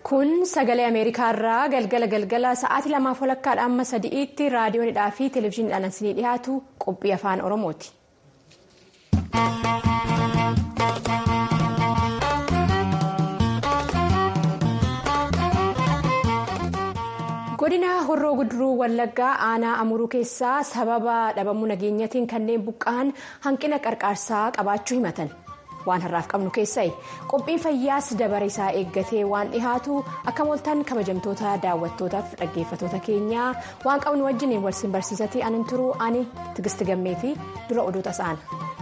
Kun sagalee Ameerikaa irraa galgala sa'aatii 2:00 amma 3:00 raadiyoonidhaa fi televezyiiniidhaan isinii dhiyaatu qophii afaan Oromooti. Godina Horroo Guduruu Wallaggaa aanaa Amuruu keessaa sababa dhabamuu nageenyatiin kanneen buqqa'an hanqina gargaarsaa qabaachuu himatan. Waan har'aaf qabnu keessaa qophiin fayyaas dabaree isaa eeggatee waan dhihaatu akka mooltan kabajamtoota daawwattootaaf dhaggeeffattoota keenyaa waan qabnu wajjin walsin barsiisatii anan turuu ani Tigisti Gammeetii dura oduuta sa'ana.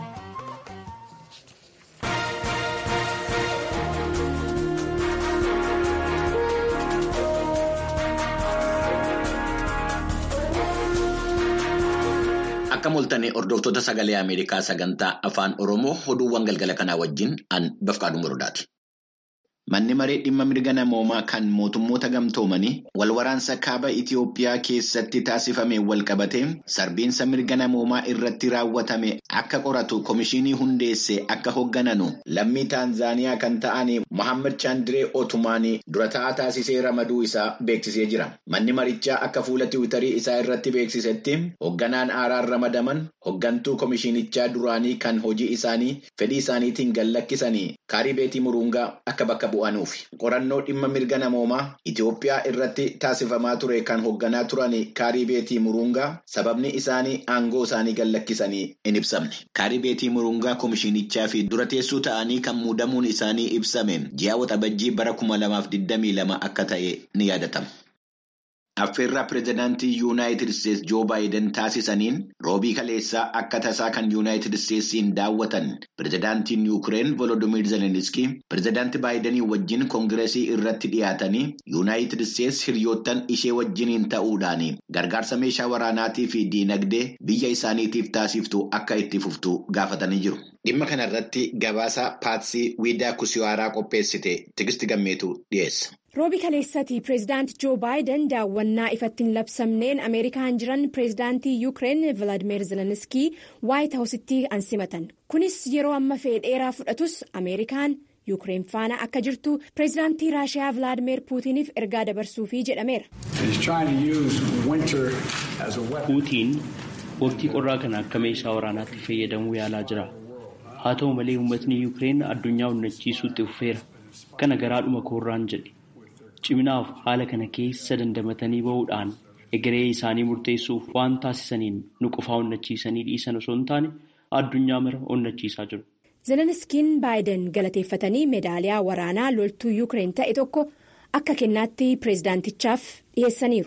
Akka mooltanii hordoftoota sagalee Ameerikaa sagantaa afaan Oromoo oduuwwan galgala kanaa wajjin an Bafqaaduu Morodaati. Manni maree dhimma mirga namoomaa kan mootummoota gamtoomanii walwaraansa kaaba Itiyoophiyaa keessatti taasifame walqabatee sarbiinsa mirga namoomaa irratti raawwatame akka qoratu komishinii hundeesse akka hooggananu lammii Taanzaaniyaa kan ta'an Mohaammed Chaandiree Otumaanii dura ta'aa taasisee ramaduu isaa beeksisee jira. Manni marichaa akka fuula tiwiitarii isaa irratti beeksisetti hoogganaan haaraan ramadaman hooggantuu komishinichaa duraanii kan hojii isaanii fedhii isaaniitiin gallakkisanii Kaaribeetii Murungaa akka bakka bu'anuufi. Qorannoo dhimma mirga namoomaa Itiyoophiyaa irratti taasifamaa ture kan hoogganaa turan Kaaribeetii Murungaa sababni isaanii aangoo isaanii gallakkisanii hin ibsamne. Kaaribeetii Murungaa komishinichaa fi dura teessuu ta'anii kan muudamuun isaanii ibsame ji'a waxabajjii bara 2022 akka ta'e ni yaadatama. Affeerraa pireezidaantii Yuunaayitid Isteets Joo Baayiden taasisaniin roobii kaleessaa akka tasaa kan Yuunaayitid Isteetsiin daawwatan pireezidaantiin Yuukireen Volodimiir Zelenskii pireezidaantii Baayidenii wajjin koongireesii irratti dhiyaatanii Yuunaayitid Isteets hiriyoottan ishee wajjiniin ta'uudhaan gargaarsa meeshaa waraanaatii fi diinagdee biyya isaaniitiif taasiftu akka itti fuftu gaafatanii jiru. Dhimma kana irratti gabaasa Paatsii Wiidaa Kusiwaaraa qopheessite Tigisti Gammeetu dhiyeessa. Roobii kaleessatii pireezidaantii Joo Baayiden daawwannaa ifatti hin labsamneen Ameerikaan jiran pireezidaantii Yuukireen Volodimiir Zelenskii Waayit Haawusitti ansimatan. Kunis yeroo amma dheeraa fudhatus Ameerikaan Yuukireen faana akka jirtu pireezidaantii Raashiyaa Vilaadimeer Puutiniif ergaa dabarsuufii jedhameera. Puutiin waqtii qorraa kana akka meeshaa waraanaatti fayyadamuu yaalaa jira. Haa ta'u malee uummatni Yuukireen addunyaa onnachiisuutti fufeera. Kana garaadhuma koorraan jedhe. Ciminaaf haala kana keessa dandamatanii bahuudhaan egeree isaanii murteessuuf waan taasisaniin nu qofaa onnachiisanii dhiisan osoo hin taane addunyaa mara onnachiisaa jiru. Zelenskiin Baayiden galateeffatanii meedaaliyaa waraanaa loltuu Yuukireen ta'e tokko akka kennaatti pireezidaantichaaf dhiyeessaniiru.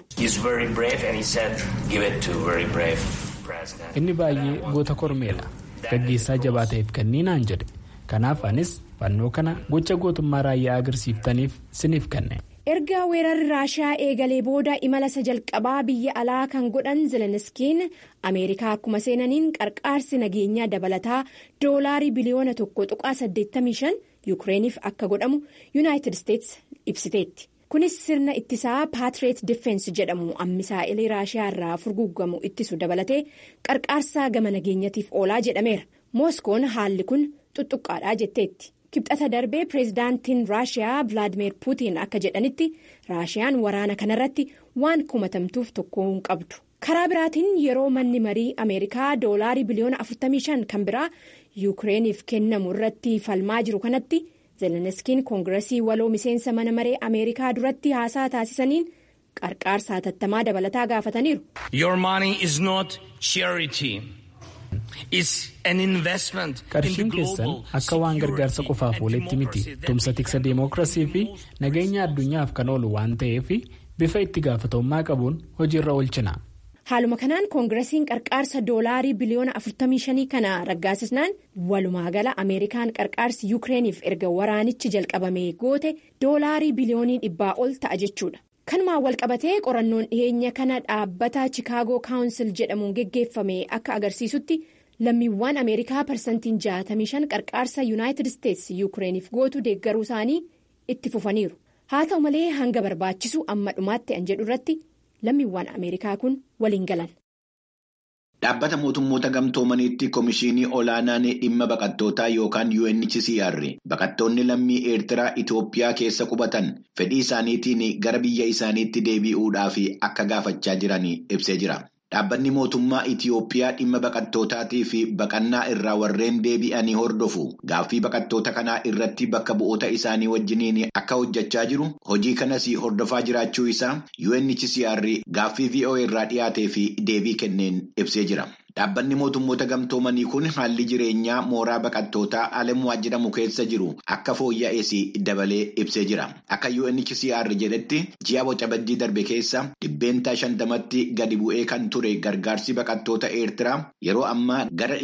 Inni baay'ee goota kormeedha. Gaggeessaa jabaa ta'eef kenninaan jedhe. Kanaaf anis fannoo kana gocha gootummaa raayyaa agarsiiftaniif siniif kenne. Erga weerarri Raashiyaa eegalee booda imala isa jalqabaa biyya alaa kan godhan Zelenskiin Ameerikaa akkuma seenaniin qarqaarsi nageenyaa dabalataa $1 biliyoona 1.85 Yuukireeniif akka godhamu Yuunaayitid Isteets ibsiteetti. Kunis sirna ittisaa Paatreet Difeensi jedhamu misaa'ilii Raashiyaa irraa furguugamu ittisu dabalatee qarqaarsa gama nageenyatiif oolaa jedhameera. Mooskoon haalli kun xuxuqqaadhaa jetteetti. Kibxata darbee pireezidaantiin Raashiyaa Vilaadimeer Puutiin akka jedhanitti Raashiyaan waraana kanarratti waan kumatamtuuf tokko hin qabdu. Karaa biraatiin yeroo manni marii Ameerikaa $45 biliyoona kan biraa Yuukireeniif kennamu irratti falmaa jiru kanatti Zelenskiin koongireesii waloo miseensa mana maree Ameerikaa duratti haasaa taasisaniin qarqaarsa hatattamaa dabalataa gaafataniiru. Your money is not charity. Qarshiin keessan akka waan gargaarsa qofaaf ooletti miti tumsa tiksa deemokiraasii fi nageenya addunyaaf kan oolu waan ta'eef bifa itti gaafatamummaa qabuun hojiirra oolchina. Haaluma kanaan koongireesiin qarqaarsa $45 biliyoona kana raggaasisnaan walumaa gala Ameerikaan qarqaarsi Yuukireeniif erga waraanichi jalqabamee goote $100 biliyoonii 100 ol ta'a jechuudha. Kanumaan walqabatee qorannoon dhiyeenya kana dhaabbata Chicaagoo Kaawunsil jedhamuun geggeeffame akka agarsiisutti lammiiwwan Ameerikaa parsantiin 65 qarqaarsa Yuunaayitid Isteets Yuukireeniif gootu deeggaruu isaanii itti fufaniiru. Haa ta'u malee hanga barbaachisu amma dhumaatti an jedhu irratti lammiiwwan Ameerikaa kun waliin galan. Dhaabbata mootummoota gamtoomaniitti Komishinii Olaanaan dhimma baqattootaa yookaan UNHCR baqattoonni lammii Eertiraa Itoophiyaa keessa qubatan fedhii isaaniitiin gara biyya isaaniitti deebi'uudhaaf akka gaafachaa jiran ibsee jira. Dhaabbanni mootummaa Itoophiyaa dhimma baqattootaatii fi baqannaa irraa warreen deebi'anii hordofu gaaffii baqattoota kanaa irratti bakka bu'oota isaanii wajjiniin akka hojjechaa jiru hojii kanas hordofaa jiraachuu isaa UNHCR gaaffii VOA irraa dhiyaatee fi deebii kenneen ibsee jira. Dhaabbanni mootummoota gamtoomanii kun haalli jireenyaa mooraa baqattootaa Alamwaa jedhamu keessa jiru akka fooyya'es dabalee ibsee jira. Akka UNHCR jedhetti ji'a Waxabajjii darbe keessa 50% gadi bu'ee kan ture gargaarsi baqattoota Eertiraa yeroo ammaa gara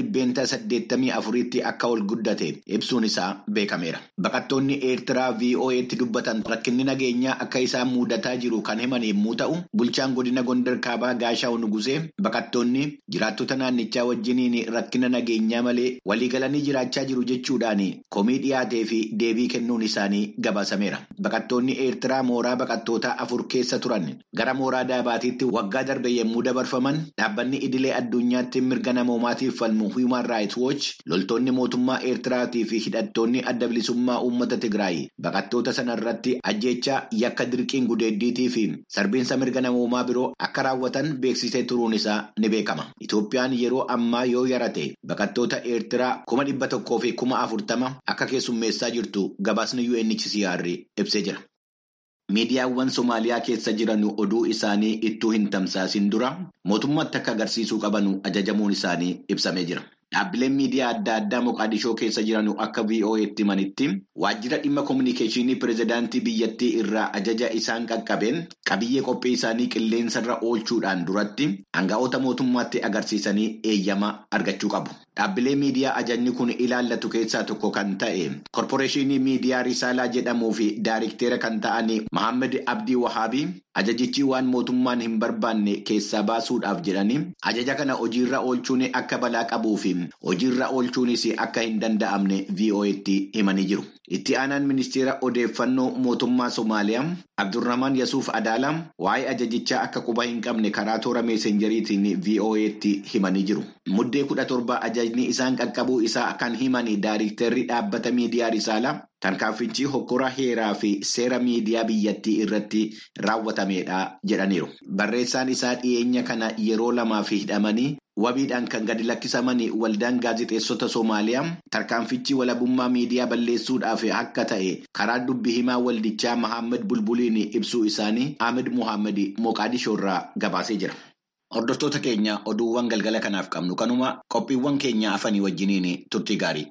84tti akka ol guddate ibsuun isaa beekameera. Baqattoonni Eertiraa VOA'tti dubbatan rakkinni nageenyaa akka isaan mudataa jiru kan himan yommuu ta'u, bulchaan godina Gondar Kaabaa Gaashaw Nugusee baqattoonni jiraattota naannichaa wajjiniin rakkina nageenyaa malee waliigalanii jiraachaa jiru jechuudhaan komii dhiyaatee fi deebii kennuun isaanii gabaasameera. Baqattoonni Eertiraa mooraa baqattootaa 4 keessa turan gara mooraa Daabaatiitti waggaa darbe yommuu dabarfaman dhaabbanni idilee addunyaatti mirga namoomaatiif falmu Human Rights Watch loltoonni mootummaa Eertiraatii fi hidhattoonni adda bilisummaa uummata Tigraay baqattoota sanarratti ajjeechaa yakka dirqiin gudeeddiitii fi sarbiinsa mirga namoomaa biroo akka raawwatan beeksisee turuun isaa ni beekama. Itoophiyaan yeroo ammaa yoo yarate baqattoota Eertiraa 100,000 fi 40,000 akka keessummeessaa jirtu gabaasni UNHCR ibsee jira. Miidiyaawwan Somaaliyaa keessa jiran oduu isaanii ittuu hin tamsaasin dura mootummaatti akka agarsiisuu qaban ajajamuun isaanii ibsamee jira. Dhaabbileen miidiyaa adda addaa Moqaadishoo keessa jiran akka VOA'tti himanitti waajjira dhimma kominikeeshinii pirezidaantii biyyattii irraa ajaja isaan qaqqabeen qabiyyee qophii isaanii qilleensarra oolchuudhaan duratti aanga'oota mootummaatti agarsiisanii eeyyama argachuu qabu. Dhaabbilee miidiyaa ajajni kun ilaallatu keessaa tokko kan ta'e korporeeshinii miidiyaa Risaalaa jedhamuu fi daayirikteera kan ta'an Mohaammed Abdii Wahaabii ajajichi waan mootummaan hin barbaanne keessaa baasuudhaaf jedhanii ajaja kana hojiirra oolchuun akka balaa qabuu fi hojiirra oolchuunis akka hin danda'amne VOA'tti himanii jiru. Itti aanaan ministeera odeeffannoo mootummaa Somaaliyaa Abdurrahman Yasuuf Adaalaa waa'ee ajajichaa akka quba hin qabne karaa toora meesenjeriitiin VOA'tti himanii jiru. Muddee 17 ajajni isaan qaqqabuu isaa kan himan daayirikteerri dhaabbata miidiyaa Risaalaa tarkaanfichi hokkora heeraa fi seera miidiyaa biyyattii irratti raawwatameedha jedhaniiru. Barreessaan isaa dhiyeenya kana yeroo 2 hidhamanii wabiidhaan kan gadi lakkisaman waldaan gaazexeessota Somaaliyaa tarkaanfichi walabummaa miidiyaa balleessuudhaaf akka ta'e karaa dubbii himaa waldichaa Mohaammed Bulbuliin ibsuu isaanii Ahmed Mohaammed Moqaadishoo irraa gabaasee jira. Hordoftoota keenya oduuwwan galgala kanaaf qabnu kanuma qophiiwwan keenya afanii wajjiniin turtii gaarii.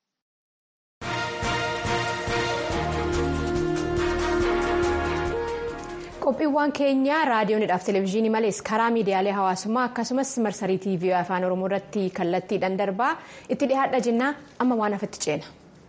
Qophiiwwan keenya raadiyoonidhaaf televezyiinii malees karaa miidiyaalee hawaasummaa akkasumas marsarii TV afaan Oromoo irratti kallattiidhaan darbaa itti dhiyaadha jennaa amma waan hafetti ceena.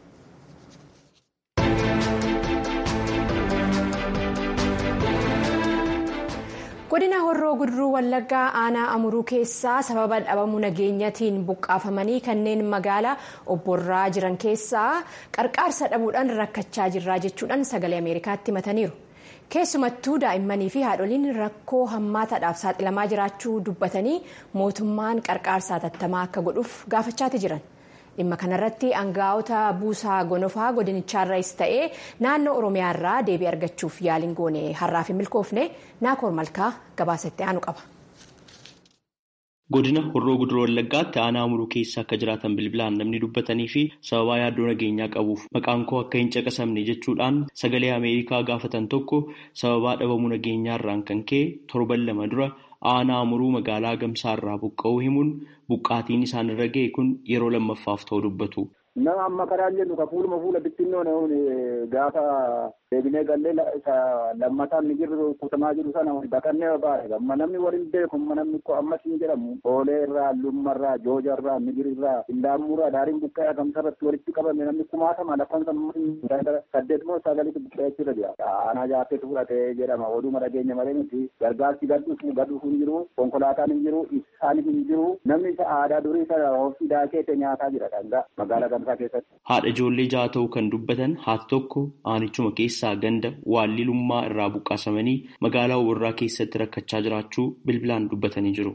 Godina Horroo Guduruu Wallaggaa aanaa Amuruu keessaa sababa dhabamuu nageenyatiin buqqaafamanii kanneen magaalaa obborraa jiran keessaa qarqaarsa dhabuudhaan rakkachaa jirraa jechuudhaan sagalee Ameerikaatti himataniiru. Keessumattuu daa'immanii fi haadholiin rakkoo hammaataadhaaf saaxilamaa jiraachuu dubbatanii mootummaan qarqaarsa hatattamaa akka godhuuf gaafachaati jiran. Dhimma kanarratti aangaa'ota buusaa gonofaa godinichaarraas ta'ee naannoo Oromiyaarraa deebii argachuuf yaaliin goone har'aaf hin milkoofne Naakoor Malkaa gabaasatti aanu qaba. Godina Horroo Guduruu Wallaggaatti aanaa Amuruu keessa akka jiraatan bilbilaan namni dubbatanii fi sababaa yaaddoo nageenyaa qabuuf maqaan koo akka hin caqasamne jechuudhaan sagalee Ameerikaa gaafatan tokko sababaa dhabamuu nageenyaarraan kan ka'e torban 2 dura aanaa Amuruu magaalaa Gamsaarraa buqqa'uu himuun buqqaatiin isaanirra ga'e kun yeroo lammaffaaf ta'uu dubbatu. Nama amma karaan jennu ka fuula bittinnoon gaafa deebinee gallee lammataan ni jirru kutamaa jiru sana bakannee baay'ee amma namni waliin beeku namni ko ammas ni jedhamu oolee irraa lummarraa joojarraa migirirraa indaamuurraa daariin buqqa'ee Gamsaarratti walitti qabame namni kumaatama lakkoofsa 8 buqqa'eechirra jira. Aanaa jaarteetu fudhatee jedhama oduma dhageenya malee miti gargaarsi gadhuuf hin jiru konkolaataan hin jiru isaan hin jiru namni isa aadaa durii isa hoofii daakeete nyaataa jira dhangaa magaalaa Haadha ijoollee 6 ta'uu kan dubbatan haati tokko aanichuma keessaa ganda waallilummaa irraa buqqaasamanii magaalaa Obborraa keessatti rakkachaa jiraachuu bilbilaan dubbatanii jiru.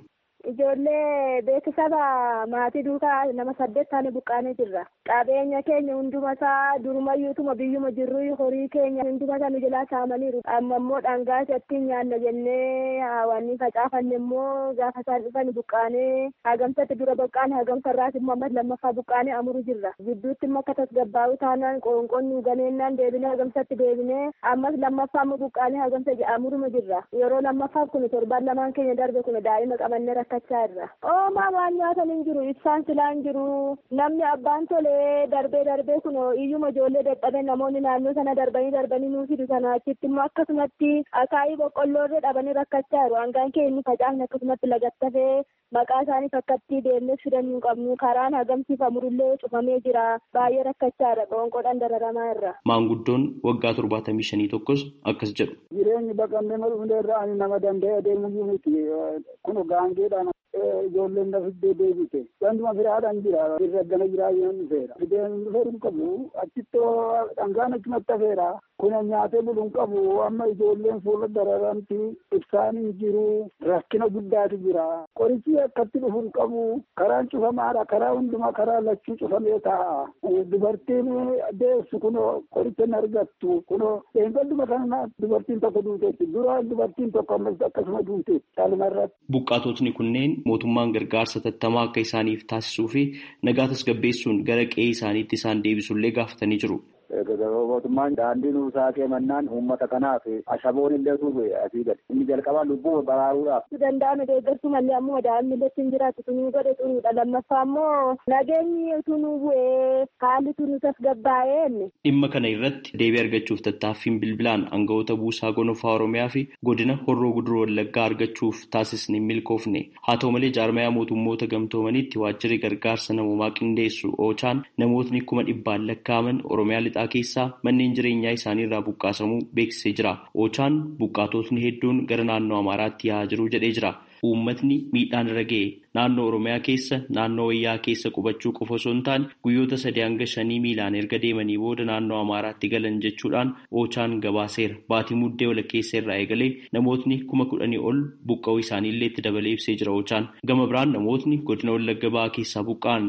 Ijoollee beeksisa maatii duukaa nama 8 taane buqqaanee jirra. Qabeenya keenya hundumasaa durumayyuutuma biyyuma jirru horii keenya hundumasaa nu jalaa saamaniiru. Amma immoo dhangaa isatti nyaanna jennee wanni facaafanne immoo gaafa isaan dhufan buqqaanee hagamsatti dura buqqaane hagamsarraas immoo ammas lammaffaa buqqaanee amuru jirra. Gidduutti immoo akka tasgabbaa'u taanaan qoonqoon nu ganeennaan deebinee hagamsatti deebinee ammas lammaffaa immoo buqqaanee hagamsa amuruma jirra. Yeroo lammaffaaf kun torban lamaan keenya darbe kun daa'ima qabannee rakkachaa jirra. Oomaa waan nyaatan hin jiru ibsaan silaa hin jiru namni abbaan tolee darbee kun iyyuma ijoollee dadhabee namoonni naannoo sana darbanii nuu fidu sana achitti immoo akkasumatti akaayii boqqolloorree dhabanii rakkachaa jiru. Hangaan keenya facaafne akkasumatti lagattafee maqaa isaanii fakkatti deemnee fidan hin qabnu karaan hagamsiifamurullee cufamee jira. Baay'ee rakkachaa jira qoonqoodhaan dararamaa irra. Maanguddoon waggaa 75 tokkos akkas jedhu. Jireenyi baqannee maluuneerraa ani nama danda'e deemuu miti kun gaangeedhaan ijoolleen lafiddee deebite wantuma firaadhaan jira irra gana jiraa yoo dhufeera fideen dhufeeru hin qabu achittoo dhangaan achumatti hafeera kun nyaatee bulu hin qabu amma ijoolleen fuula dararamti ibsaan hin jiru rakkina guddaatu jira qorichi akkatti dhufu hin qabu karaan cufamaadha karaa hundumaa karaa lachuu cufamee taa'a dubartiin deessu kunoo qoricha hin argattu kunoo eegalduma kana dubartiin tokko duuteetti dura dubartiin tokko ammas akkasuma duuteetti caalumarratti. Buqqaatotni kunneen mootummaan gargaarsa tattamaa akka isaaniif taasisuu fi nagaa tasgabbeessuun gara qe'ee isaaniitti isaan deebisullee gaafatanii jiru. Mootummaan daandii nuusaa kennaan uummata kanaaf ashaboon illee tuube asii gadi inni jalqabaa lubbuu baraaruudhaaf. Danda'ame deeggarsu mallee ammoo daa'imni illee hin jiraatu tunuu godhe xuruudha lammaffaa ammoo nageenyi tunuu bu'ee haalli tunuu tasgabbaa'ee. Dhimma kana irratti deebii argachuuf tattaaffiin bilbilaan aangawoota buusaa gonofaa Oromiyaa fi godina Horroo Guduroo Wallaggaa argachuuf taasisne hin milkoofne. Haa ta'u malee jaarmayaa mootummoota gamtoomaniitti waajjirri gargaarsa namoomaa qindeessu Oochaan namootni 100,000 lakkaa'aman Oromiyaa lixaa keessaa manneen jireenyaa isaanii irraa buqqaasamuu beeksisee jira. Oochaan buqqaatotni hedduun gara naannoo Amaaraatti yaa'aa jiru jedhee jira. Uummatni miidhaan irra ga'e naannoo Oromiyaa keessa naannoo wayyaa keessa qubachuu qofa osoo hin taane guyyoota 3 hanga 5 miilaan erga deemanii booda naannoo Amaaraatti galan jechuudhaan Oochaan gabaaseera. Baatii muddee walakkeessa irraa eegalee namootni 10,000 ol buqqa'uu isaaniillee itti dabalee ibsee jira Oochaan. Gama biraan namootni godina Wallagga Ba'aa keessaa buqqa'an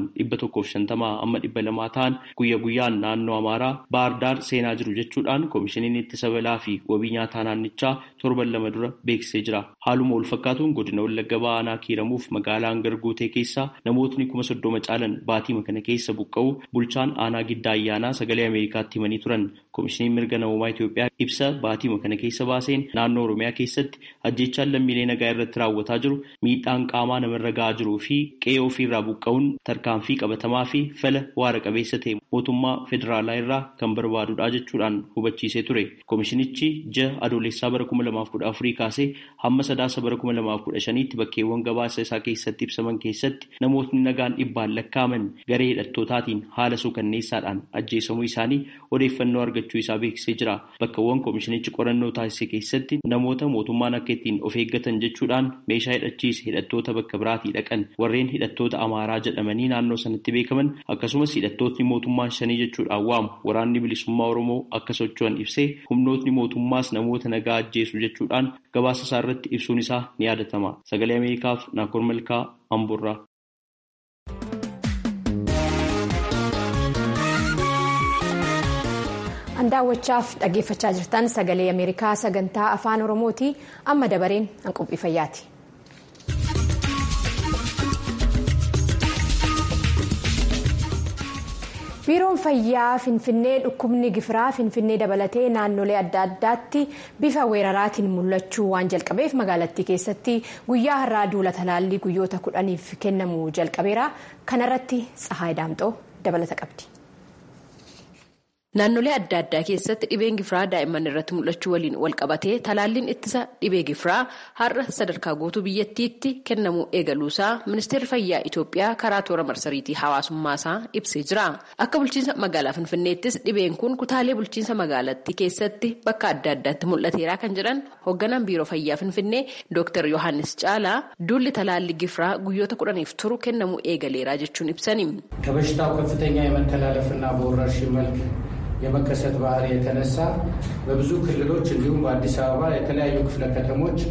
150 amma 200 ta'an guyyaa guyyaan naannoo Amaaraa Baardaar seenaa jiru jechuudhaan koomishiniin ittisa balaa fi wabii nyaataa naannichaa torban 2 dura beeksisee jira. Haaluma wal fakkaatuun godina Wallagga Ba'aa kiiramuuf magaalaa Gargootee keessaa namootni 30,000 caalan baatii kana keessa buqqa'uu bulchaan aanaa Giddaa Ayyaanaa sagalee Ameerikaatti himanii turan. Koomishiniin mirga namoomaa Itoophiyaa ibsa baatii kana keessa baaseen naannoo Oromiyaa keessatti ajjeechaan lammiilee nagaa irratti raawwataa jiru miidhaan qaamaa namarra ga'aa jiruu fi qe'ee ofiirraa buqqa'uun tarkaanfii qabatamaa fi fala waara qabeessa ta'e mootummaa federaalaa irraa kan barbaadudha jechuudhaan hubachiisee ture. Koomishinichi ji'a adoolessaa bara 2014 kaasee hamma sadaasa bara 2015tti bakkeewwan gabaasa isaa keessatti ibsaman keessatti namootni nagaan 100 lakkaa'aman garee hidhattootaatiin haala suukanneessaadhaan ajjeesamuu isaanii odeeffannoo argachuu isaa beeksisee jira. Bakkawwan koomishinichi qorannoo taasise keessatti namoota mootummaan akka ittiin of eeggatan jechuudhaan meeshaa hidhachiise hidhattoota bakka biraatii dhaqan warreen hidhattoota Amaaraa jedhamanii naannoo sanatti beekaman akkasumas hidhattootni mootummaan shanii jechuudhaan waamu waraanni bilisummaa Oromoo akka socho'an ibsee humnootni mootummaas namoota nagaa ajjeesu jechuudhaan gabaasa isaa irratti ibsuun isaa ni yaadatama. Sagalee Ameerikaaf Naakoor Malkaa Amboorraa. Daawwachaaf dhaggeeffachaa jirtan sagalee Ameerikaa sagantaa afaan Oromooti. Amma dabareen qophii fayyaati. Biiroon fayyaa Finfinnee dhukkubni gifiraa Finfinnee dabalatee naannolee adda addaatti bifa weeraraatiin mul'achuu waan jalqabeef magaalattii keessatti guyyaa har'aa duula talaallii guyyoota 10f kennamuu jalqabeera. Kanarratti Tsahaay Daamxoo dabalata qabdi. Naannolee adda addaa keessatti dhibeen gifiraa daa'imman irratti mul'achuu waliin wal qabatee talaalliin ittisa dhibee gifiraa har'a sadarkaa guutuu biyyattiitti kennamuu eegaluusaa ministeerri fayyaa Itoophiyaa karaa toora marsariitii hawaasummaasaa ibsee jira. Akka bulchiinsa magaalaa Finfinneettis dhibeen kun kutaalee bulchiinsa magaalattii keessatti bakka adda addaatti mul'ateeraa kan jedhan hoogganaan biiroo fayyaa Finfinnee Dr. Yohaannis Caalaa duulli talaallii gifiraa guyyoota 10f turu kennamuu eegaleeraa jechuun ibsani. ከበሽታው ከፍተኛ የመተላለፍና በወረርሽኝ መልክ የመከሰት ባህሪ የተነሳ በብዙ ክልሎች እንዲሁም በአዲስ አበባ የተለያዩ ክፍለ ከተሞች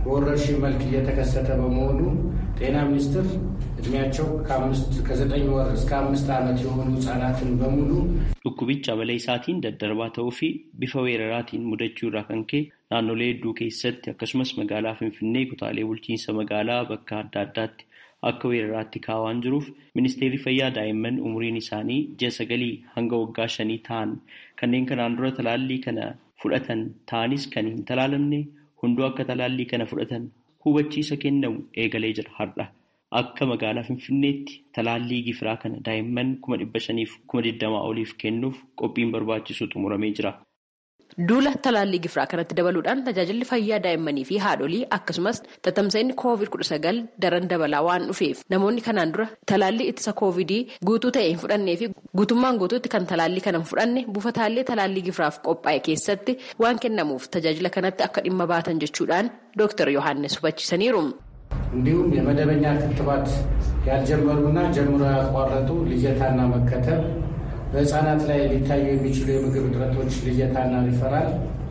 በወረርሽኝ መልክ እየተከሰተ በመሆኑ ጤና ሚኒስቴር እድሜያቸው ከ9 ወር እስከ 5 ዓመት የሆኑ ህጻናትን በሙሉ dhukkubicha balaa isaatiin daddarbaa ta'uu fi bifa weeraraatiin mudachuu irraa kan ka'e naannolee hedduu keessatti akkasumas magaalaa Finfinnee kutaalee bulchiinsa magaalaa bakka adda addaatti akka weeraraatti kaawaan jiruuf ministeerri fayyaa daa'imman umuriin isaanii 9 hanga waggaa 5 ta'an kanneen kanaan dura talaallii kana fudhatan ta'anis kan hin talaalamne hunduu akka talaallii kana fudhatan hubachiisa kennamu eegalee jira har'a. Akka magaalaa Finfinneetti talaallii gifiraa kana daa'imman 520,000 oliif kennuuf qophiin barbaachisu xumuramee jira. Duula talaallii gifiraa kanatti dabaluudhaan tajaajilli fayyaa daa'immanii fi haadholii akkasumas tatamsa'inni COVID-19 daran dabalaa waan dhufeef namoonni kanaan dura talaallii ittisa COVID guutuu ta'e hin fudhannee fi guutummaan guutuutti kan talaallii kana hin fudhanne buufataalee talaallii gifiraaf qophaa'e keessatti waan kennamuuf tajaajila kanatti akka dhimma baatan jechuudhaan Dr. Yohaannis hubachiisaniiru. እንዲሁም የመደበኛ ክትባት ያልጀመሩና ጀምሮ ያቋረጡ ልየታና መከተብ በህፃናት ላይ ሊታዩ የሚችሉ የምግብ እጥረቶች ልየታና ሪፈራል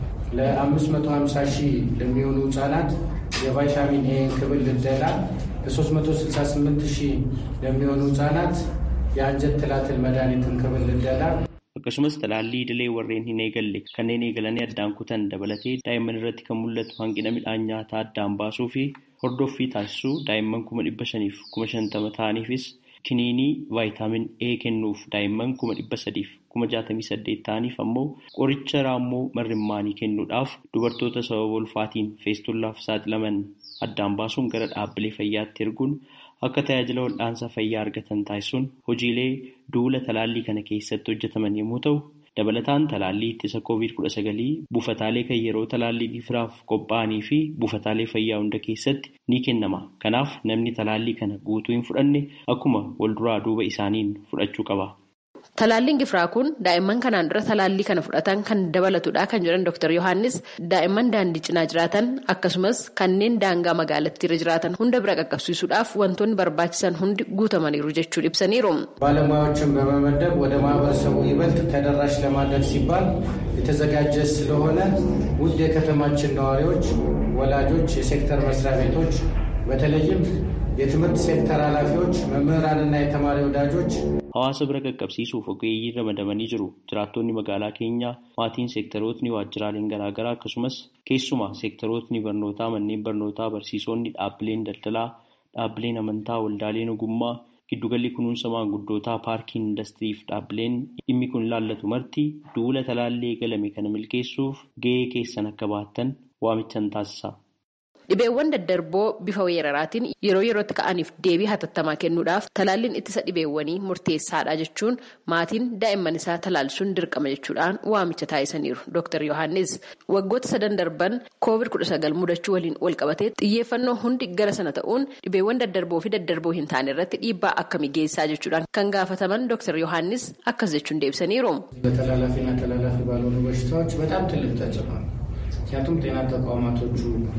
ለ550,000 ለሚሆኑ ህፃናት የቫይታሚን ኤ ክብል ልደላ ለ368,000 ለሚሆኑ ህፃናት የአንጀት ትላትል መድኃኒትን ክብል ልደላ akkasumas talaallii idilee warreen hin eegalle kanneen eegalanii addaan kutan dabalatee daa'imman irratti kan mul'atu hanqina midhaan nyaataa addaan baasuu fi hordoffii taasisuu daa'imman 550,000 ta'aniifis kiniinii vaayitaamin A kennuuf daa'imman 368,000 ta'aniif ammoo qoricha raammoo marrimmaanii kennuudhaaf dubartoota sababa ulfaatiin feestullaaf saaxilaman addaan baasuun gara dhaabbilee fayyaatti erguun akka tajaajila wal'aansa fayyaa argatan taasisuun hojiilee duula talaallii kana keessatti hojjetaman yommuu ta'u dabalataan talaallii ittisa COVID-19 buufataalee kan yeroo talaallii gifiraaf qophaa'anii fi buufataalee fayyaa hunda keessatti ni kennama. Kanaaf namni talaallii kana guutuu hin fudhanne akkuma walduraa duuba isaaniin fudhachuu qaba. Talaalliin gifiraa kun daa'imman kanaan dura talaallii kana fudhatan kan dabalatudha kan jedhan Dr. Yohaannis daa'imman daandii cinaa jiraatan akkasumas kanneen daangaa magaalattiirra jiraatan hunda bira qaqqabsiisuudhaaf wantoonni barbaachisan hundi guutamaniiru jechuun ibsaniiru. ባለሙያዎችን በመመደብ ወደ ማህበረሰቡ ይበልጥ ተደራሽ ለማድረግ ሲባል የተዘጋጀ ስለሆነ ውድ የከተማችን ነዋሪዎች፣ ወላጆች፣ የሴክተር መስሪያ ቤቶች በተለይም የትምህርት ሴክተር ኃላፊዎች፣ መምህራንና የተማሪ ወዳጆች hawaasa bira qaqqabsiisuuf ogeeyyii ramadamanii jiru. Jiraattonni magaalaa keenyaa, maatiin seektarootni waajjiraaleen garaagaraa akkasumas keessumaa seektarootni barnootaa, manneen barnootaa, barsiisonni, dhaabbileen daldalaa, dhaabbileen amantaa, waldaaleen ogummaa, giddugalli kunuunsa maanguddootaa, paarkiin indastiriif dhaabbileen dhimmi kun ilaallatu marti duula talaallii eegalame kana milkeessuuf gahee keessan akka baattan waamichan taasisa. Dhibeewwan daddarboo bifa weeraraatiin yeroo yerootti ka'aniif deebii hatattamaa kennuudhaaf talaalliin ittisa dhibeewwanii murteessaadha jechuun maatiin daa'imman isaa talaalsuun dirqama jechuudhaan waamicha taasisaniiru. Dr. Yohaannis waggoota 3 darban COVID-19 mudachuu waliin walqabatee xiyyeeffannoo hundi gara sana ta'uun dhibeewwan daddarboo fi daddarboo hin taane irratti dhiibbaa akkamii geessaa jechuudhaan kan gaafataman Dr. Yohaannis akkas jechuun deebisaniiru. በተላላፊና ተላላፊ ባልሆኑ በሽታዎች በጣም ትልቅ ተጽዕኖ ነው። ምክንያቱም ጤና ተቋማቶቹ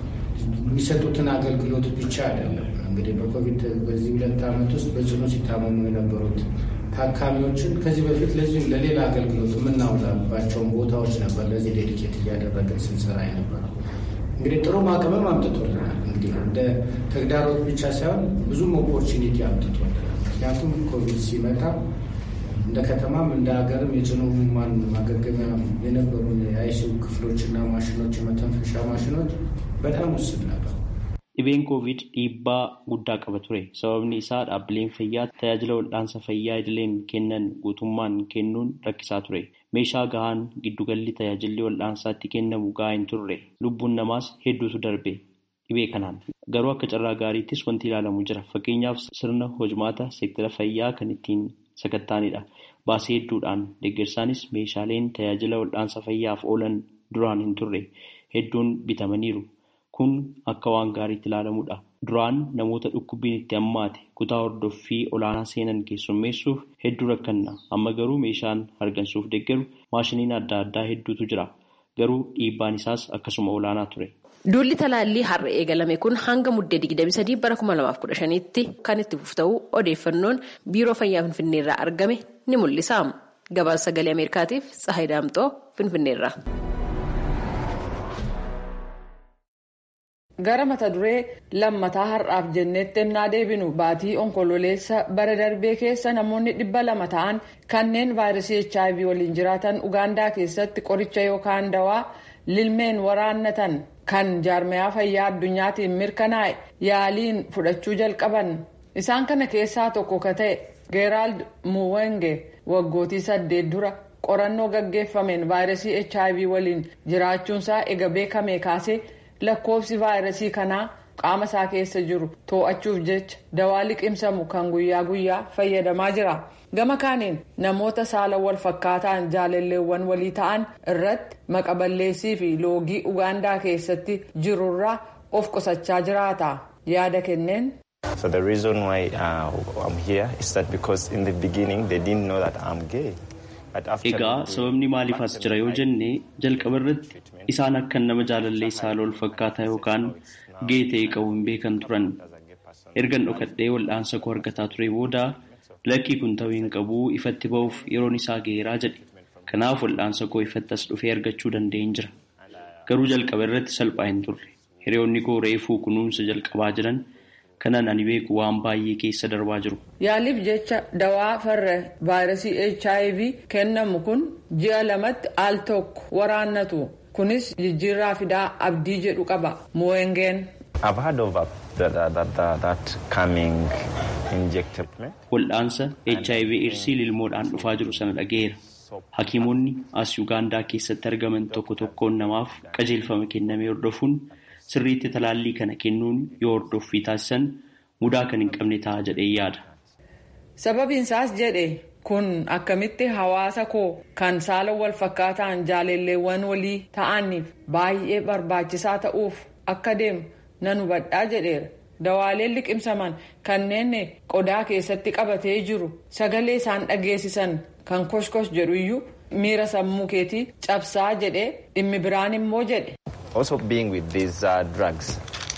የሚሰጡትን አገልግሎት ብቻ አይደለም። እንግዲህ በኮቪድ በዚህ 2 ዓመት ውስጥ በጽኑ ሲታመሙ የነበሩት ታካሚዎችን ከዚህ በፊት ለዚህ ለሌላ አገልግሎት የምናውላባቸውን ቦታዎች ነበር ለዚህ ዴዲኬት እያደረግን ስንሰራ የነበረው። እንግዲህ ጥሩ ማቅመም አምጥቶልናል። እንግዲህ እንደ ተግዳሮት ብቻ ሳይሆን ብዙም ኦፖርቹኒቲ አምጥቶልናል። ምክንያቱም ኮቪድ ሲመጣ እንደ ከተማም እንደ ሀገርም የጽኑ ህሙማን ማገገሚያ የነበሩ የአይሲዩ ክፍሎችና ማሽኖች፣ የመተንፈሻ ማሽኖች በጣም ውስን ነበር። Dhibeen COVID dhiibbaa guddaa qaba ture. Sababni isaa dhaabbileen fayyaa tajaajila wal'aansa fayyaa idileen kennan guutummaan kennuun rakkisaa ture. Meeshaa gahaan giddugalli tajaajilli wal'aansaatti kennamu gahaa hin turre. Lubbuun namaas hedduutu darbe dhibee kanaan. Garuu akka carraa gaariittis wanti ilaalamu jira. Fakkeenyaaf sirna hojmaata seektara fayyaa kan ittiin sakattaanidha. Baasii hedduudhaan deeggarsaanis meeshaaleen tajaajila wal'aansa fayyaaf oolan duraan hin turre hedduun bitamaniiru. Kun akka waan gaariitti ilaalamudha. Duraan namoota dhukkubbiin itti hammaate kutaa hordoffii olaanaa seenan keessummeessuuf hedduu rakkanna. Amma garuu meeshaan hargansuuf deeggaru maashiniin adda addaa hedduutu jira. Garuu dhiibbaan isaas akkasuma olaanaa ture. Duulli talaallii har'a eegalame kun hanga muddee 23 bara 2015tti kan itti fufu ta'uu odeeffannoon biiroo fayyaa Finfinneerraa argame ni mul'isa. Gabaasa sagalee Ameerikaatiif Tsahayi Daamxoo Finfinneerraa. Gara mata duree lammataa har'aaf jenneetti ennaa deebinu baatii onkololeessa bara darbee keessa namoonni 200 ta'an kanneen vaayirasii HIV waliin jiraatan Ugaandaa keessatti qoricha yookaan dawaa lilmeen waraannatan kan jaarmayaa fayyaa addunyaatiin mirkanaa'e yaaliin fudhachuu jalqaban. Isaan kana keessaa tokko ka ta'e Geeraald Muwenge waggootii 8 dura qorannoo gaggeeffameen vaayirasii HIV waliin jiraachuunsaa ega beekame kaasee lakkoofsi vaayirasii kanaa qaama isaa keessa jiru to'achuuf jecha dawaa liqimsamu kan guyyaa guyyaa fayyadamaa jira. Gama kaaniin namoota saala wal fakkaataan jaalalleewwan walii ta'an irratti maqaballeessii fi loogii Ugaandaa keessatti jirurraa of qusachaa jiraata. Yaada kenneen. So the reason why I'm here is that because in the beginning they didn't know that I'm gay. Egaa sababni maaliif as jira yoo jenne jalqaba irratti isaan akka nama jaalallee saala wal fakkaataa yookaan gee ta'e qabu hin beekan turan. Ergan dhokadhee wal'aansa koo argataa ture booda lakkii kun ta'uu hin qabu ifatti ba'uuf yeroon isaa ga'eeraa jedhe. Kanaaf wal'aansa koo ifatti as dhufee argachuu danda'een jira. Garuu jalqaba irratti salphaa hin turre. Hiriyoonni koo reefuu kunuunsa jalqabaa jiran. Kanan ani beeku waan baay'ee keessa darbaa jiru. Yaaliif jecha dawaa farra vaayirasii HIV kennamu kun ji'a 2tti al tokko waraannatu. Kunis jijjiirraa fidaa abdii jedhu qaba. Muwengeen. I've heard of that coming injectable. Wal'aansa HIV irsii lilmoodhaan dhufaa jiru sana dhaga'eera. Hakiimonni as Ugaandaa keessatti argaman tokkoon namaaf qajeelfama kennamee hordofuun sirriitti talaallii kana kennuun yoo hordoffii taasisan mudaa kan hin qabne ta'a jedhee yaada. Sababiinsaas jedhe kun akkamitti hawaasa koo kan saala wal fakkaataan jaalalleewwan walii ta'aniif baay'ee barbaachisaa ta'uuf akka deemu nan hubadhaa jedheera. Dawaaleen liqimsaman kanneen qodaa keessatti qabatee jiru sagalee isaan dhageessisan kan koshkosh jedhu iyyuu miira sammuu keetii cabsaa jedhee dhimmi biraan immoo jedhe. Also being with these drugs,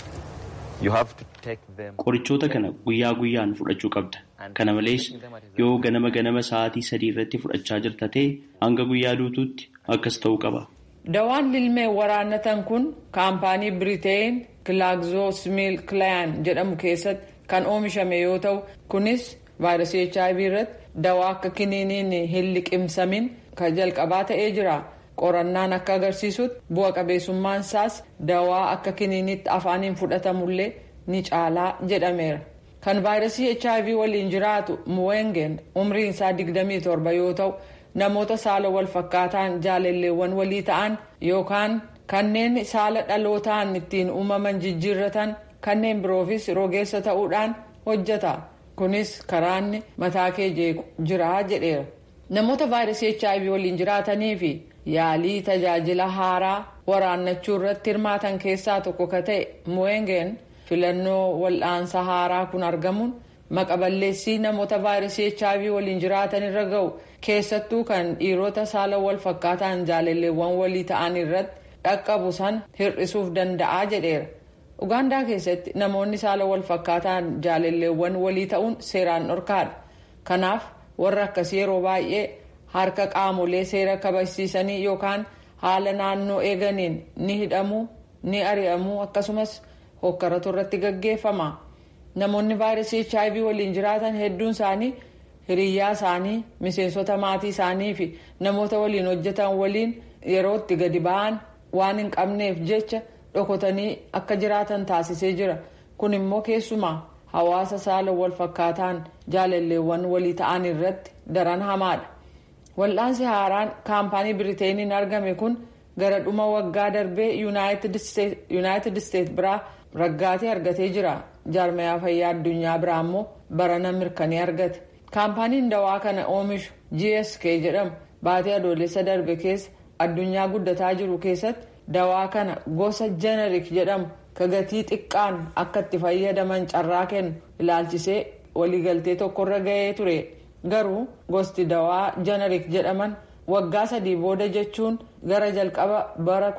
you have to take them. Qorichoota kana guyyaa guyyaan fudhachuu qabda. Kana malees yoo ganama sa'aatii 3 irratti fudhachaa jirta ta'e hanga guyyaa duutuutti akkas ta'uu qaba. Dawaan lilmeen waraannatan kun kaampaanii Biriteen GlaxoSmithKline jedhamu keessatti kan oomishame yoo ta'u kunis vaayirasii HIV irratti dawaa akka kiniiniin hin liqimsamin kan jalqabaa ta'ee jira. Qorannaan akka agarsiisutti bu'a qabeessummaan isaas dawaa akka kiniinitti afaaniin fudhatamullee ni caalaa jedhameera. Kan vaayirasii HIV waliin jiraatu Muwengeen umriin isaa 27 yoo ta'u namoota saala wal fakkaataan jaalalleewwan walii ta'an yookaan kanneen saala dhalootaan ittiin uumaman jijjiirratan kanneen biroofis rogeessa ta'uudhaan hojjeta. Kunis karaanni mataa kee jeequ jira jedheera. Namoota vaayirasii HIV waliin jiraatanii fi yaalii tajaajila haaraa waraannachuu irratti hirmaatan keessaa tokko ka ta'e Muwengeen filannoo wal'aansa haaraa kun argamuun maqaballeessii namoota vaayirasii HIV waliin jiraatan irra ga'u keessattuu kan dhiirota saala wal fakkaataan jaalalleewwan walii ta'an irratti dhaqqabu san hir'isuuf danda'a jedheera. Ugaandaa keessatti namoonni saala wal fakkaataan jaalalleewwan walii ta'uun seeraan dhorkaadha. Kanaaf warra akkasii yeroo baay'ee harka qaamolee seera kabachiisanii yookaan haala naannoo eeganiin ni hidhamuu ni ari'amuu akkasumas hokkaratu irratti gaggeeffama. Namoonni vaayirasii HIV waliin jiraatan hedduun isaanii hiriyyaa isaanii miseensota maatii isaanii fi namoota waliin hojjetan waliin yeroo itti gadi ba'an waan hin qabneef jecha dhokotanii akka jiraatan taasisee jira. Kun immoo keessumaa hawaasa saala wal fakkaataan jaalalleewwan walii ta'an irratti daran hamaadha. Wal'aansi haaraan kaampaanii Biriteeniin argame kun gara dhuma waggaa darbee Yuunaayitid Isteet biraa raggaatii argatee jira. Jaarmayaa fayyaa addunyaa biraa immoo barana mirkanii argate. Kaampaaniin dawaa kana oomishu GSK jedhamu baatee adoolessa darbe keessa addunyaa guddataa jiru keessatti dawaa kana gosa jenerik jedhamu ka gatii xiqqaan akka itti fayyadaman carraa kennu ilaalchisee waliigaltee tokkorra ga'ee ture. Garuu gosti dawaa jenerik jedhaman waggaa 3 booda jechuun gara jalqaba bara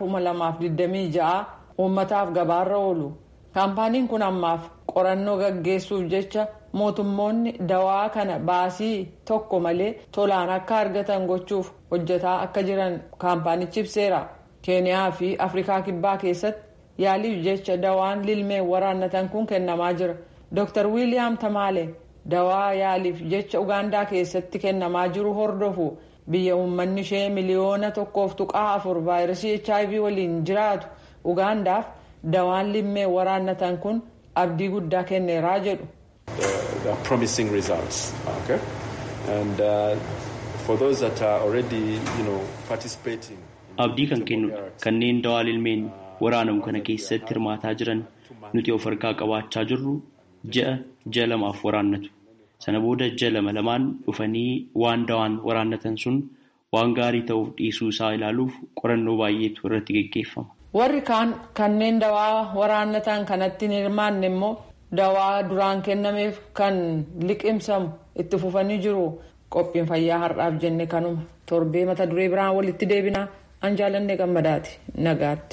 2026 uummataaf gabaarra oolu. Kaampaaniin kun ammaaf qorannoo gaggeessuuf jecha mootummoonni dawaa kana baasii tokko malee tolaan akka argatan gochuuf hojjetaa akka jiran kaampaanichi ibseera. Keeniyaa fi Afrikaa Kibbaa keessatti yaaliif jecha dawaan lilmee waraannatan kun kennamaa jira. Dr. Wiiliyaam Tamaale dawaa yaaliif jecha Ugaandaa keessatti kennamaa jiru hordofu biyya uummanni ishee miliyoona 1.4 vaayirasii HIV waliin jiraatu Ugaandaaf dawaan lilmee waraannatan kun abdii guddaa kenneeraa jedhu. Promising results. Okay. And for those that are already, participating. Abdii kan kennudha. Kanneen dawaa lilmeen waraanamu kana keessatti hirmaataa jiran nuti of harkaa qabaachaa jirru ji'a 2 waraannatu. Sana booda ji'a 2 dhufanii waan dawaan waraannatan sun waan gaarii ta'uuf dhiisuu isaa ilaaluuf qorannoo baay'eetu irratti gaggeeffama. Warri kaan kanneen dawaa waraannatan kanatti hin hirmaanne immoo dawaa duraan kennameef kan liqimsamu itti fufanii jiru. Qophiin fayyaa har'aaf jenne kanuma. Torbee mata duree biraan walitti deebinaa. Anjaalannee Gammadaati. Nagaatti.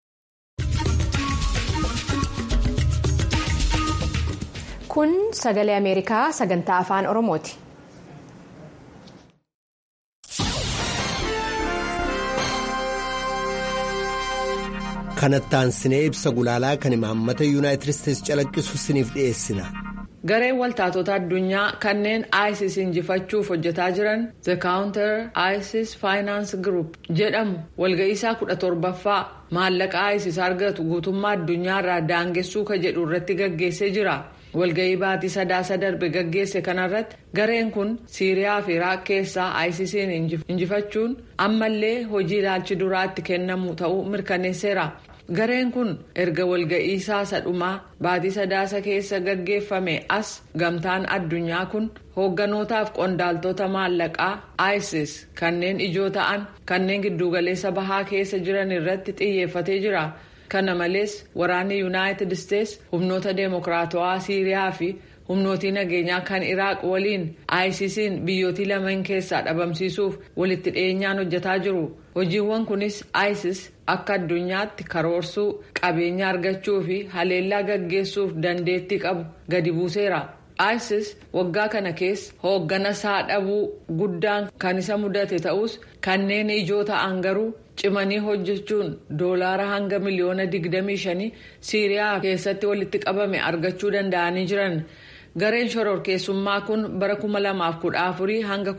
Kun sagalee Ameerikaa sagantaa afaan Oromooti. Kanattaan sinee ibsa gulaalaa kan imaammata Yuunaayitid Isteetsi calaqqisu siniif dhiyeessina. Gareen waltaatota addunyaa kanneen ISIS injifachuuf hojjetaa jiran The Counter ISIS Finance Group jedhamu walga'iisaa 17ffaa maallaqa ISIS argatu guutummaa addunyaarraa daangessuu ka jedhu irratti gaggeessee jira. Walga'ii baatii sadaasa darbe gaggeesse kanarratti gareen kun Siiriyaa fi Iraaq keessaa ISIS'n injifachuun ammallee hojii ilaalchi duraatti kennamu ta'uu mirkaneesseera. Gareen kun erga walga'iisaa sadhumaa baatii sadaasa keessa gaggeeffame as gamtaan addunyaa kun hoogganotaaf qondaaltota maallaqaa ISIS kanneen ijoo ta'an kanneen giddugaleessa bahaa keessa jiran irratti xiyyeeffatee jira. Kana malees waraanni Yuunaayitid Isteetsi humnoota deemokiraatawaa Siiriyaa fi humnootii nageenyaa kan Iraaq waliin ISIS'n biyyootii lameen keessaa dhabamsiisuuf walitti dhiyeenyaan hojjetaa jiru. Hojiiwwan kunis ISIS akka addunyaatti karoorsuu, qabeenya argachuu fi haleellaa gaggeessuuf dandeettii qabu gadi buuseera. ISIS waggaa kana keessa hooggana isaa dhabuu guddaan kan isa mudate ta'us kanneen ijoo ta'an garuu cimanii hojjechuun doolaara hanga miliyoona 25 Siiriyaa keessatti walitti qabame argachuu danda'anii jiran. Gareen shororkeessummaa kun bara 2014 hanga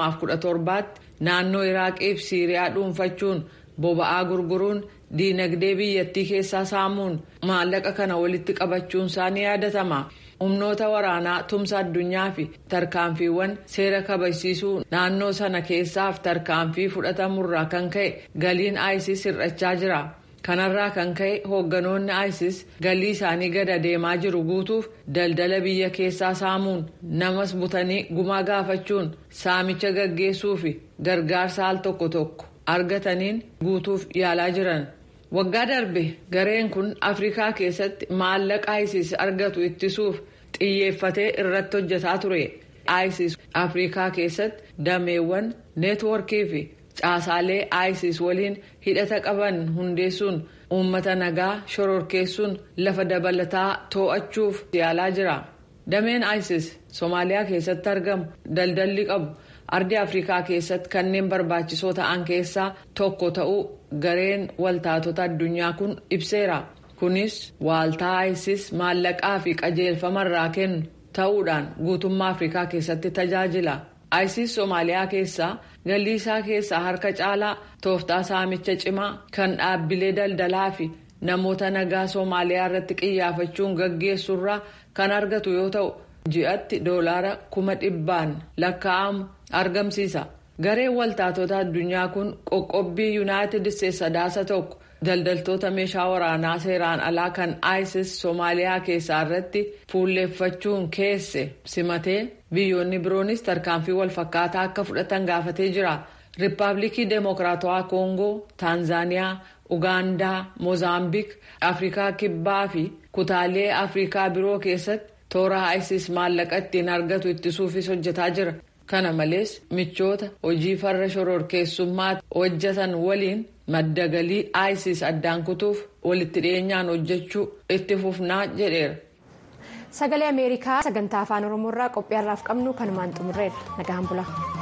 2017tti naannoo Iraaqii fi Siiriyaa dhuunfachuun boba'aa gurguruun diinagdee biyyattii keessaa saamuun maallaqa kana walitti qabachuun isaa ni yaadatama. Humnoota waraanaa tumsa addunyaa fi tarkaanfiiwwan seera kabachiisuu naannoo sana keessaaf tarkaanfii fudhatamurraa kan ka'e galiin ISIS hir'achaa jira. Kanarraa kan ka'e hoogganoonni ISIS galii isaanii gada deemaa jiru guutuuf daldala biyya keessaa saamuun namas butanii gumaa gaafachuun saamicha gaggeessuu fi gargaarsa al tokko tokko argataniin guutuuf yaalaa jiran. Waggaa darbe gareen kun Afrikaa keessatti maallaqa ISIS argatu ittisuuf xiyyeeffatee irratti hojjetaa ture. ISIS Afrikaa keessatti dameewwan neetwoorkii fi caasaalee ISIS waliin hidhata qaban hundeessuun uummata nagaa shororkeessuun lafa dabalataa to'achuuf yaalaa jira. Dameen ISIS Somaaliyaa keessatti argamu daldalli qabu ardii Afrikaa keessatti kanneen barbaachisoo ta'an keessaa tokko ta'uu gareen waltaatota addunyaa kun ibseera. Kunis waaltaa ISIS maallaqaa fi qajeelfamarraa kennu ta'uudhaan guutummaa Afrikaa keessatti tajaajila. ISIS Somaaliyaa keessaa galii isaa keessaa harka caalaa tooftaa saamicha cimaa kan dhaabbilee daldalaa fi namoota nagaa Somaaliyaa irratti qiyyaafachuun gaggeessurraa kan argatu yoo ta'u ji'atti doolaara 100,000 lakkaa'amu argamsiisa. Gareen waltaatota addunyaa kun qoqqobbii Yuunaayitid Isteetsi sadaasa tokko daldaltoota meeshaa waraanaa seeraan alaa kan ISIS Somaaliyaa keessaa irratti fuulleeffachuun keesse simatee biyyoonni biroonis tarkaanfii walfakkaataa akka fudhatan gaafatee jira. Riippaabilikii Deemokiraatawaa Koongoo, Taanzaaniyaa, Ugaandaa, Moozaambiik, Afrikaa Kibbaa fi kutaalee Afrikaa biroo keessatti toora ISIS maallaqa ittiin argatu ittisuufis hojjetaa jira. Kana malees michoota hojii farra shororkeessummaa hojjetan waliin madda galii ISIS addaan kutuuf walitti dhiyeenyaan hojjechuu itti fufnaa jedheera. Sagalee Ameerikaa sagantaa afaan Oromoo irraa qophii har'aaf qabnu kanumaan xumurreerra. Nagaan bulaa.